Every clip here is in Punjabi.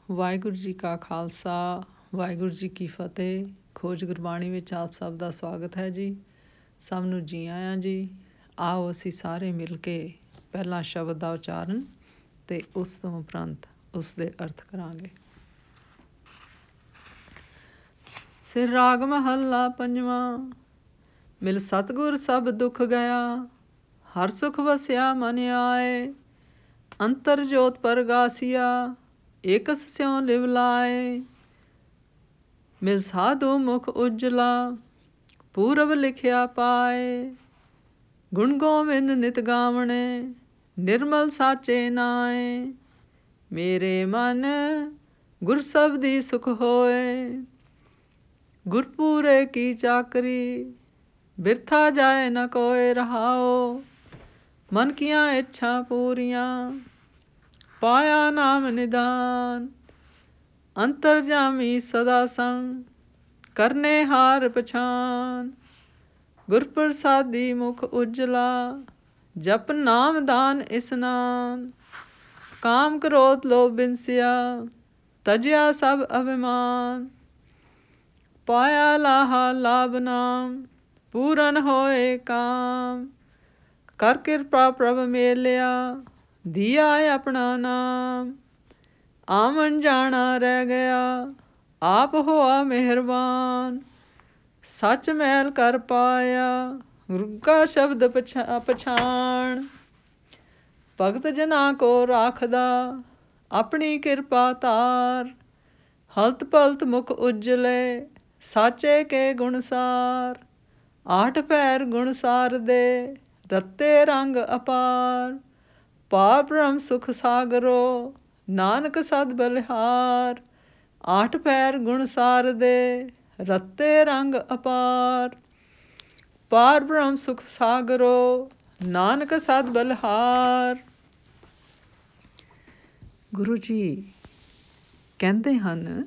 ਵਾਹਿਗੁਰੂ ਜੀ ਕਾ ਖਾਲਸਾ, ਵਾਹਿਗੁਰੂ ਜੀ ਕੀ ਫਤਿਹ। ਖੋਜ ਗੁਰਬਾਣੀ ਵਿੱਚ ਆਪ ਸਭ ਦਾ ਸਵਾਗਤ ਹੈ ਜੀ। ਸਭ ਨੂੰ ਜੀ ਆਇਆਂ ਜੀ। ਆਓ ਅਸੀਂ ਸਾਰੇ ਮਿਲ ਕੇ ਪਹਿਲਾਂ ਸ਼ਬਦ ਦਾ ਉਚਾਰਨ ਅਤੇ ਉਸ ਤੋਂ ਉਪਰੰਤ ਉਸ ਦੇ ਅਰਥ ਕਰਾਂਗੇ। ਸਿਰ ਰਾਗ ਮਹੱਲਾ ਪੰਜਵਾਂ। ਮਿਲ ਸਤਿਗੁਰ ਸਭ ਦੁੱਖ ਗਿਆ, ਹਰ ਸੁਖ ਵਸਿਆ ਮਨ ਆਏ। ਅੰਤਰ ਜੋਤ ਪਰਗਾਸੀਆ, ਏਕਸ ਸਿਉ ਲਿਵ ਲਾਏ। ਮਿਲ ਸਾਧੂ ਮੁਖ ਉਜਲਾ, ਪੂਰਬ ਲਿਖਿਆ ਪਾਏ। ਗੁਣ ਗੋਵਿੰਦ ਨਿਤ ਗਾਵਣੇ, ਨਿਰਮਲ ਸਾਚੇ ਨਾਏ। ਮੇਰੇ ਮਨ ਗੁਰ ਸਬਦੀ ਸੁਖ ਹੋਏ, ਗੁਰਪੂਰੇ ਕੀ ਚਾਕਰੀ। ਬਿਰਥਾ ਜਾਏ ਨ ਕੋਇ ਰਹਾਓ, ਮਨ ਕੀਆਂ ਇੱਛਾ ਪੂਰੀਆਂ। ਪਾਇਆ ਨਾਮ ਨਿਦਾਨ, ਅੰਤਰਜਾਮੀ ਸਦਾ ਸੰਗ। ਕਰਨੇ ਹਾਰ ਪਛਾਨ, ਗੁਰ ਪ੍ਰਸਾਦੀ ਮੁਖ ਉਜਲਾ। ਜਪ ਨਾਮ ਦਾਨ ਇਸਨਾਨ, ਕਾਮ ਕ੍ਰੋਧ ਲੋਭ ਬਿਨਸਿਆ। ਤਜਿਆ ਸਭ ਅਭਿਮਾਨ, ਪਾਇਆ ਲਾਹਾ ਲਾਭ ਨਾਮ। ਪੂਰਨ ਹੋਏ ਕਾਮ, ਕਰ ਕਿਰਪਾ ਪ੍ਰਭ ਮੇਲਿਆ। ਦੀਆ ਆਪਣਾ ਨਾਮ, ਆਵਣ ਜਾਣਾ ਰਹਿ ਗਿਆ। ਆਪ ਹੋਆ ਮਿਹਰਬਾਨ, ਸੱਚ ਮੈਲ ਕਰ ਪਾਇਆ। ਗੁਰੂ ਕਾ ਸ਼ਬਦ ਪਛਾਣ, ਭਗਤ ਜਨਾਂ ਕੋ ਰਾਖਦਾ। ਆਪਣੀ ਕਿਰਪਾ ਧਾਰ, ਹਲਤ ਪਲਤ ਮੁਖ ਉਜਲੇ। ਸਾਚੇ ਕੇ ਗੁਣਸਾਰ, ਆਠ ਪੈਰ ਗੁਣ ਸਾਰਦੇ। ਰਤੇ ਰੰਗ ਅਪਾਰ, ਪਾਰ ਬ੍ਰਹਮ ਸੁਖ ਸਾਗਰੋ। ਨਾਨਕ ਸਦ ਬਲਿਹਾਰ, ਆਠ ਪੈਰ ਗੁਣ ਸਾਰਦੇ। ਰਤੇ ਰੰਗ ਅਪਾਰ, ਪਾਰ ਬ੍ਰਹਮ ਸੁਖ ਸਾਗਰੋ। ਨਾਨਕ ਸਦ ਬਲਿਹਾਰ। ਗੁਰੂ ਜੀ ਕਹਿੰਦੇ ਹਨ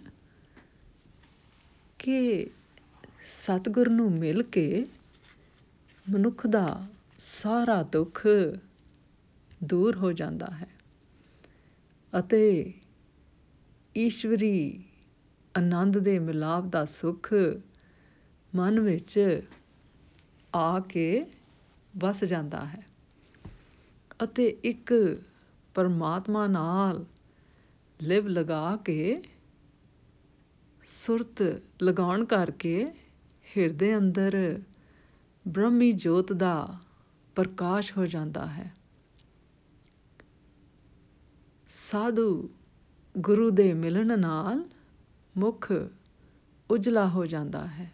ਕਿ ਸਤਿਗੁਰ ਨੂੰ ਮਿਲ ਕੇ ਮਨੁੱਖ ਦਾ ਸਾਰਾ ਦੁੱਖ ਦੂਰ ਹੋ ਜਾਂਦਾ ਹੈ ਅਤੇ ਈਸ਼ਵਰੀ ਆਨੰਦ ਦੇ ਮਿਲਾਪ ਦਾ ਸੁੱਖ ਮਨ ਵਿੱਚ ਆ ਕੇ ਵਸ ਜਾਂਦਾ ਹੈ ਅਤੇ ਇੱਕ ਪਰਮਾਤਮਾ ਨਾਲ ਲਿਵ ਲਗਾ ਕੇ ਸੁਰਤ ਲਗਾਉਣ ਕਰਕੇ ਹਿਰਦੇ ਅੰਦਰ ਬ੍ਰਹਮੀ ਜੋਤ ਦਾ ਪ੍ਰਕਾਸ਼ ਹੋ ਜਾਂਦਾ ਹੈ। ਸਾਧੂ ਗੁਰੂ ਦੇ ਮਿਲਣ ਨਾਲ ਮੁਖ ਉਜਲਾ ਹੋ ਜਾਂਦਾ ਹੈ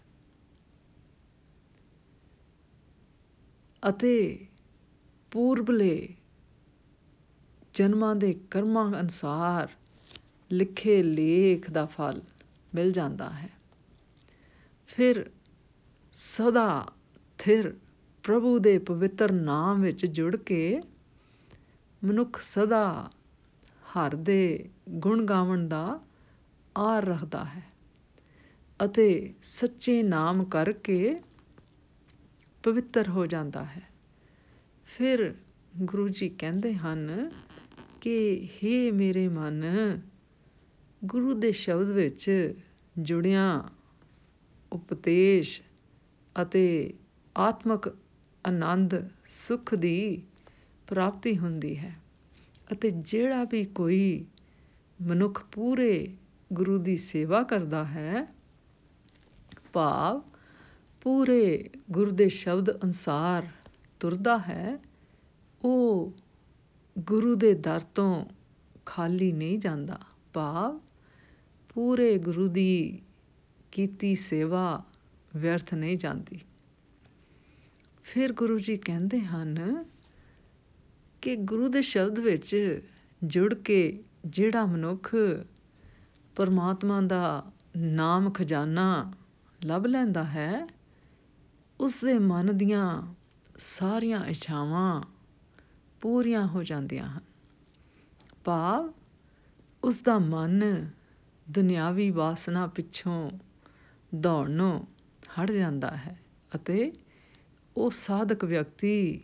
ਅਤੇ ਪੂਰਬਲੇ ਜਨਮਾਂ ਦੇ ਕਰਮਾਂ ਅਨੁਸਾਰ ਲਿਖੇ ਲੇਖ ਦਾ ਫਲ ਮਿਲ ਜਾਂਦਾ ਹੈ। ਫਿਰ ਸਦਾ ਥਿਰ ਪ੍ਰਭੂ ਦੇ ਪਵਿੱਤਰ ਨਾਮ ਵਿੱਚ ਜੁੜ ਕੇ ਮਨੁੱਖ ਸਦਾ ਹਰ ਦੇ ਗੁਣ ਗਾਵਣ ਦਾ ਆਰ ਰੱਖਦਾ ਹੈ ਅਤੇ ਸੱਚੇ ਨਾਮ ਕਰਕੇ ਪਵਿੱਤਰ ਹੋ ਜਾਂਦਾ ਹੈ। ਫਿਰ ਗੁਰੂ ਜੀ ਕਹਿੰਦੇ ਹਨ ਕਿ ਹੇ ਮੇਰੇ ਮਨ, ਗੁਰੂ ਦੇ ਸ਼ਬਦ ਵਿੱਚ ਜੁੜਿਆ ਉਪਦੇਸ਼ ਅਤੇ ਆਤਮਕ ਆਨੰਦ ਸੁੱਖ ਦੀ ਪ੍ਰਾਪਤੀ ਹੁੰਦੀ ਹੈ ਅਤੇ ਜਿਹੜਾ ਵੀ ਕੋਈ ਮਨੁੱਖ ਪੂਰੇ ਗੁਰੂ ਦੀ ਸੇਵਾ ਕਰਦਾ ਹੈ, ਭਾਵ ਪੂਰੇ ਗੁਰੂ ਦੇ ਸ਼ਬਦ ਅਨੁਸਾਰ ਤੁਰਦਾ ਹੈ, ਉਹ ਗੁਰੂ ਦੇ ਦਰ ਤੋਂ ਖਾਲੀ ਨਹੀਂ ਜਾਂਦਾ, ਭਾਵ ਪੂਰੇ ਗੁਰੂ ਦੀ ਕੀਤੀ ਸੇਵਾ ਵਿਅਰਥ ਨਹੀਂ ਜਾਂਦੀ। ਫਿਰ ਗੁਰੂ ਜੀ ਕਹਿੰਦੇ ਹਨ ਕਿ ਗੁਰੂ ਦੇ ਸ਼ਬਦ ਵਿੱਚ ਜੁੜ ਕੇ ਜਿਹੜਾ ਮਨੁੱਖ ਪਰਮਾਤਮਾ ਦਾ ਨਾਮ ਖਜ਼ਾਨਾ ਲੱਭ ਲੈਂਦਾ ਹੈ, ਉਸਦੇ ਮਨ ਦੀਆਂ ਸਾਰੀਆਂ ਇੱਛਾਵਾਂ ਪੂਰੀਆਂ ਹੋ ਜਾਂਦੀਆਂ ਹਨ, ਭਾਵ ਉਸਦਾ ਮਨ ਦੁਨਿਆਵੀ ਵਾਸਨਾ ਪਿੱਛੋਂ ਦੌੜਨੋਂ ਹਟ ਜਾਂਦਾ ਹੈ ਅਤੇ ਉਹ ਸਾਧਕ ਵਿਅਕਤੀ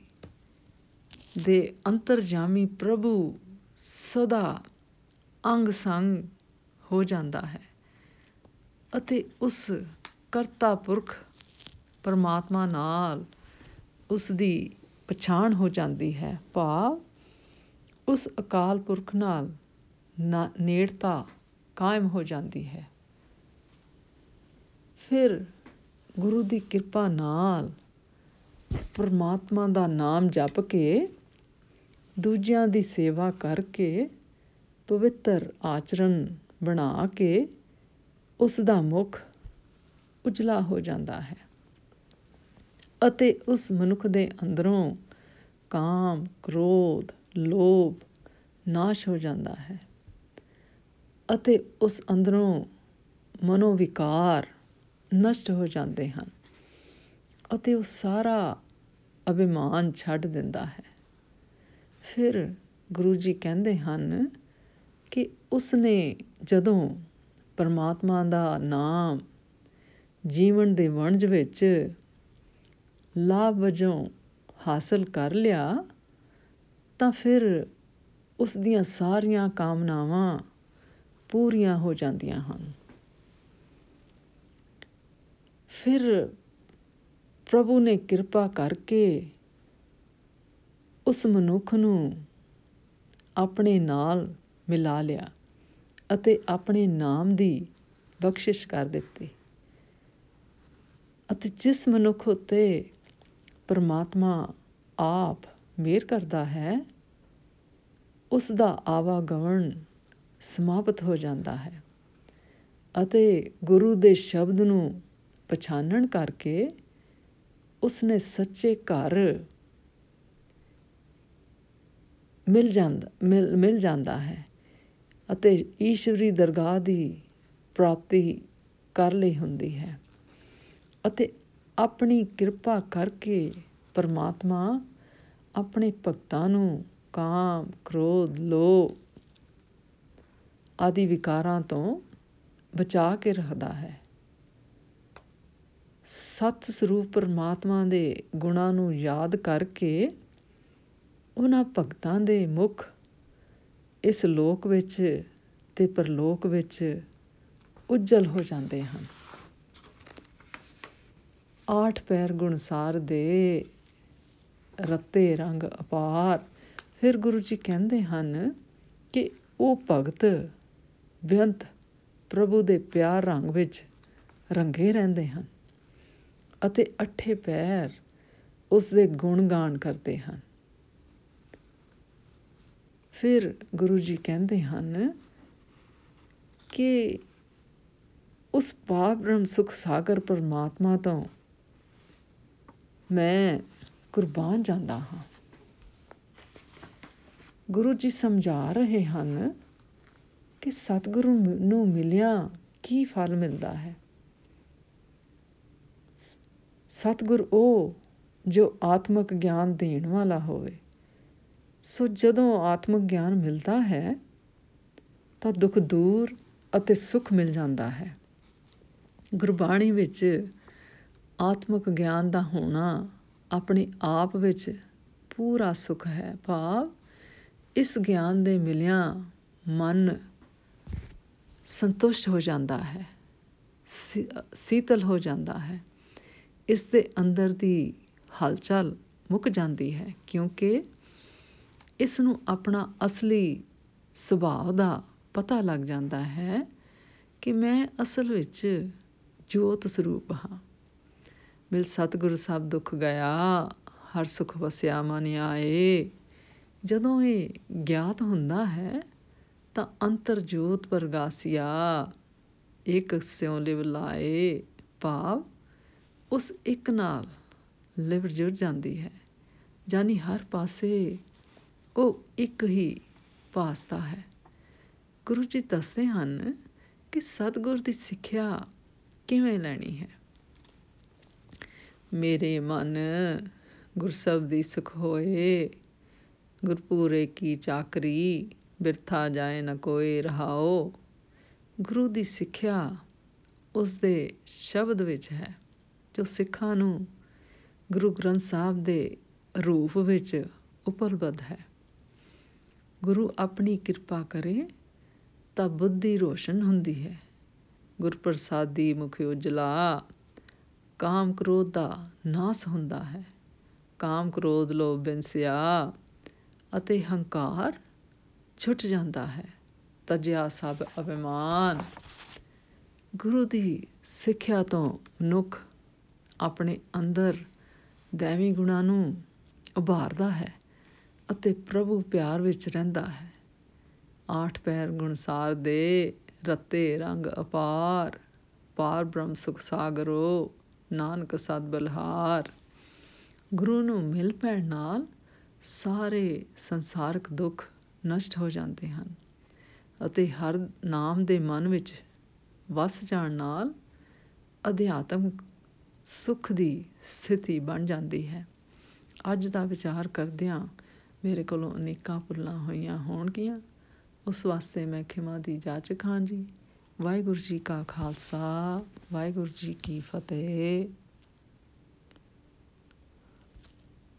ਦੇ ਅੰਤਰਜਾਮੀ ਪ੍ਰਭੂ ਸਦਾ ਅੰਗ ਸੰਗ ਹੋ ਜਾਂਦਾ ਹੈ ਅਤੇ ਉਸ ਕਰਤਾ ਪੁਰਖ ਪਰਮਾਤਮਾ ਨਾਲ ਉਸ ਦੀ ਪਛਾਣ ਹੋ ਜਾਂਦੀ ਹੈ। ਭਾਵ ਉਸ ਅਕਾਲ ਪੁਰਖ ਨਾਲ ਨੇੜਤਾ ਕਾਇਮ ਹੋ ਜਾਂਦੀ ਹੈ। ਫਿਰ ਗੁਰੂ ਦੀ ਕਿਰਪਾ ਨਾਲ ਪਰਮਾਤਮਾ ਦਾ ਨਾਮ ਜਪ ਕੇ, ਦੂਜਿਆਂ ਦੀ ਸੇਵਾ ਕਰਕੇ, ਪਵਿੱਤਰ ਆਚਰਨ ਬਣਾ ਕੇ ਉਸ ਦਾ ਮੁਖ ਉਜਲਾ ਹੋ ਜਾਂਦਾ ਹੈ ਅਤੇ ਉਸ ਮਨੁੱਖ ਦੇ ਅੰਦਰੋਂ ਕਾਮ, ਕ੍ਰੋਧ, ਲੋਭ ਨਾਸ਼ ਹੋ ਜਾਂਦਾ ਹੈ ਅਤੇ ਉਸ ਅੰਦਰੋਂ ਮਨੋਵਿਕਾਰ ਨਸ਼ਟ ਹੋ ਜਾਂਦੇ ਹਨ ਅਤੇ ਉਹ ਸਾਰਾ ਅਭਿਮਾਨ ਛੱਡ ਦਿੰਦਾ ਹੈ। ਫਿਰ ਗੁਰੂ ਜੀ ਕਹਿੰਦੇ ਹਨ ਕਿ ਉਸਨੇ ਜਦੋਂ ਪਰਮਾਤਮਾ ਦਾ ਨਾਮ ਜੀਵਨ ਦੇ ਵਣਜ ਵਿੱਚ ਲਾਭ ਵਜੋਂ ਹਾਸਲ ਕਰ ਲਿਆ ਤਾਂ ਫਿਰ ਉਸ ਦੀਆਂ ਸਾਰੀਆਂ ਕਾਮਨਾਵਾਂ ਪੂਰੀਆਂ ਹੋ ਜਾਂਦੀਆਂ ਹਨ। ਫਿਰ ਪ੍ਰਭੂ ਨੇ ਕਿਰਪਾ ਕਰਕੇ ਉਸ ਮਨੁੱਖ ਨੂੰ ਆਪਣੇ ਨਾਲ ਮਿਲਾ ਲਿਆ ਅਤੇ ਆਪਣੇ ਨਾਮ ਦੀ ਬਖਸ਼ਿਸ਼ ਕਰ ਦਿੱਤੀ ਅਤੇ ਜਿਸ ਮਨੁੱਖ ਉੱਤੇ ਪਰਮਾਤਮਾ ਆਪ ਮਿਹਰ ਕਰਦਾ ਹੈ, ਉਸ ਦਾ ਆਵਾਗਮਨ ਸਮਾਪਤ ਹੋ ਜਾਂਦਾ ਹੈ ਅਤੇ ਗੁਰੂ ਦੇ ਸ਼ਬਦ ਨੂੰ ਪਛਾਣਨ ਕਰਕੇ ਉਸਨੇ ਸੱਚੇ ਘਰ ਮਿਲ ਜਾਂਦਾ ਹੈ ਅਤੇ ਈਸ਼ਵਰੀ ਦਰਗਾਹ ਦੀ ਪ੍ਰਾਪਤੀ ਕਰ ਲਈ ਹੁੰਦੀ ਹੈ ਅਤੇ ਆਪਣੀ ਕਿਰਪਾ ਕਰਕੇ ਪਰਮਾਤਮਾ ਆਪਣੇ ਭਗਤਾਂ ਨੂੰ ਕਾਮ, ਕ੍ਰੋਧ, ਲੋਭ ਆਦਿ ਵਿਕਾਰਾਂ ਤੋਂ ਬਚਾ ਕੇ ਰੱਖਦਾ ਹੈ। ਸਤ ਸਰੂਪ ਪਰਮਾਤਮਾ ਦੇ ਗੁਣਾਂ ਨੂੰ ਯਾਦ ਕਰਕੇ ਉਹਨਾਂ ਭਗਤਾਂ ਦੇ ਮੁਖ ਇਸ ਲੋਕ ਵਿੱਚ ਤੇ ਪਰਲੋਕ ਵਿੱਚ ਉਜਲ ਹੋ ਜਾਂਦੇ ਹਨ। 8 ਪੈਰ ਗੁਣਸਾਰ ਦੇ ਰਤੇ ਰੰਗ ਅਪਾਰ। ਫਿਰ ਗੁਰੂ ਜੀ ਕਹਿੰਦੇ ਹਨ ਕਿ ਉਹ ਭਗਤ ਬੇਅੰਤ ਪ੍ਰਭੂ ਦੇ ਪਿਆਰ ਰੰਗ ਵਿੱਚ ਰੰਗੇ ਰਹਿੰਦੇ ਹਨ ਅਤੇ 8 ਪੈਰ ਉਸਦੇ ਗੁਣਗਾਨ ਕਰਦੇ ਹਨ। ਫਿਰ ਗੁਰੂ ਜੀ ਕਹਿੰਦੇ ਹਨ ਕਿ ਉਸ ਪਾਰ ਬ੍ਰਹਮ ਸੁਖ ਸਾਗਰ ਪਰਮਾਤਮਾ ਤੋਂ ਮੈਂ ਕੁਰਬਾਨ ਜਾਂਦਾ ਹਾਂ। ਗੁਰੂ ਜੀ ਸਮਝਾ ਰਹੇ ਹਨ ਕਿ ਸਤਿਗੁਰੂ ਨੂੰ ਮਿਲਿਆ ਕੀ ਫਲ ਮਿਲਦਾ ਹੈ। ਸਤਿਗੁਰ ਉਹ ਜੋ ਆਤਮਿਕ ਗਿਆਨ ਦੇਣ ਵਾਲਾ ਹੋਵੇ। ਸੋ ਜਦੋਂ ਆਤਮਿਕ ਗਿਆਨ ਮਿਲਦਾ ਹੈ ਤਾਂ ਦੁੱਖ ਦੂਰ ਅਤੇ ਸੁੱਖ ਮਿਲ ਜਾਂਦਾ ਹੈ। ਗੁਰਬਾਣੀ ਵਿੱਚ ਆਤਮਿਕ ਗਿਆਨ ਦਾ ਹੋਣਾ ਆਪਣੇ ਆਪ ਵਿੱਚ ਪੂਰਾ ਸੁੱਖ ਹੈ। ਭਾਵ ਇਸ ਗਿਆਨ ਦੇ ਮਿਲਿਆਂ ਮਨ ਸੰਤੁਸ਼ਟ ਹੋ ਜਾਂਦਾ ਹੈ, ਸੀਤਲ ਹੋ ਜਾਂਦਾ ਹੈ। ਇਸ ਦੇ ਅੰਦਰ ਦੀ ਹਲਚਲ ਮੁੱਕ ਜਾਂਦੀ ਹੈ ਕਿਉਂਕਿ ਇਸ ਨੂੰ ਆਪਣਾ ਅਸਲੀ ਸੁਭਾਅ ਦਾ ਪਤਾ ਲੱਗ ਜਾਂਦਾ ਹੈ ਕਿ ਮੈਂ ਅਸਲ ਵਿੱਚ ਜੋਤ ਸਰੂਪ ਹਾਂ। ਮਿਲ ਸਤਿਗੁਰ ਸਭ ਦੁੱਖ ਗਿਆ, ਹਰ ਸੁਖ ਵਸਿਆ ਮਨ ਆਏ। ਜਦੋਂ ਇਹ ਗਿਆਤ ਹੁੰਦਾ ਹੈ ਤਾਂ ਅੰਤਰ ਜੋਤ ਪ੍ਰਗਾਸਿਆ, ਇੱਕ ਸਿਉ ਲਿਵ ਲਾਏ। ਭਾਵ ਉਸ ਇੱਕ ਨਾਲ ਲਿਵ ਜੁੜ ਜਾਂਦੀ ਹੈ, ਜਾਨੀ ਹਰ ਪਾਸੇ ਉਹ ਇੱਕ ਹੀ ਭਾਸਦਾ ਹੈ। ਗੁਰੂ ਜੀ ਦੱਸਦੇ ਹਨ ਕਿ ਸਤਿਗੁਰ ਦੀ ਸਿੱਖਿਆ ਕਿਵੇਂ ਲੈਣੀ ਹੈ। ਮੇਰੇ ਮਨ ਗੁਰਸਬਦੀ ਸੁਖ ਹੋਏ, ਗੁਰਪੂਰੇ ਕੀ ਚਾਕਰੀ, ਬਿਰਥਾ ਜਾਏ ਨ ਕੋਇ ਰਹਾਓ। ਗੁਰੂ ਦੀ ਸਿੱਖਿਆ ਉਸਦੇ ਸ਼ਬਦ ਵਿੱਚ ਹੈ ਜੋ ਸਿੱਖਾਂ ਨੂੰ ਗੁਰੂ ਗ੍ਰੰਥ ਸਾਹਿਬ ਦੇ ਰੂਪ ਵਿੱਚ ਉਪਲਬਧ ਹੈ। ਗੁਰੂ ਆਪਣੀ ਕਿਰਪਾ ਕਰੇ ਤਾਂ ਬੁੱਧੀ ਰੋਸ਼ਨ ਹੁੰਦੀ ਹੈ। ਗੁਰਪ੍ਰਸਾਦੀ ਮੁਖ ਉਜਲਾ, ਕਾਮ ਕ੍ਰੋਧ ਦਾ ਨਾਸ ਹੁੰਦਾ ਹੈ। ਕਾਮ ਕ੍ਰੋਧ ਲੋਭ ਬਿਨਸਿਆ ਅਤੇ ਹੰਕਾਰ ਛੁੱਟ ਜਾਂਦਾ ਹੈ। ਤਜਿਆ ਸਭ ਅਭਿਮਾਨ। ਗੁਰੂ ਦੀ ਸਿੱਖਿਆ ਤੋਂ ਮਨੁੱਖ ਆਪਣੇ ਅੰਦਰ ਦੈਵੀ ਗੁਣਾਂ ਨੂੰ ਉਭਾਰਦਾ ਹੈ ਅਤੇ ਪ੍ਰਭੂ ਪਿਆਰ ਵਿੱਚ ਰਹਿੰਦਾ ਹੈ। ਆਠ ਪੈਰ ਗੁਣਸਾਰ ਦੇ, ਰਤੇ ਰੰਗ ਅਪਾਰ। ਪਾਰ ਬ੍ਰਹਮ ਸੁਖ ਸਾਗਰੋ, ਨਾਨਕ ਸਦ ਬਲਿਹਾਰ। ਗੁਰੂ ਨੂੰ ਮਿਲ ਪੈਣ ਨਾਲ ਸਾਰੇ ਸੰਸਾਰਕ ਦੁੱਖ ਨਸ਼ਟ ਹੋ ਜਾਂਦੇ ਹਨ ਅਤੇ ਹਰ ਨਾਮ ਦੇ ਮਨ ਵਿੱਚ ਵਸ ਜਾਣ ਨਾਲ ਅਧਿਆਤਮਕ ਸੁੱਖ ਦੀ ਸਥਿਤੀ ਬਣ ਜਾਂਦੀ ਹੈ। ਅੱਜ ਦਾ ਵਿਚਾਰ ਕਰਦਿਆਂ ਮੇਰੇ ਕੋਲੋਂ ਅਨੇਕਾਂ ਭੁੱਲਾਂ ਹੋਈਆਂ ਹੋਣਗੀਆਂ, ਉਸ ਵਾਸਤੇ ਮੈਂ ਖਿਮਾ ਦੀ ਜਾਚਕ ਹਾਂ ਜੀ। ਵਾਹਿਗੁਰੂ ਜੀ ਕਾ ਖਾਲਸਾ, ਵਾਹਿਗੁਰੂ ਜੀ ਕੀ ਫਤਿਹ।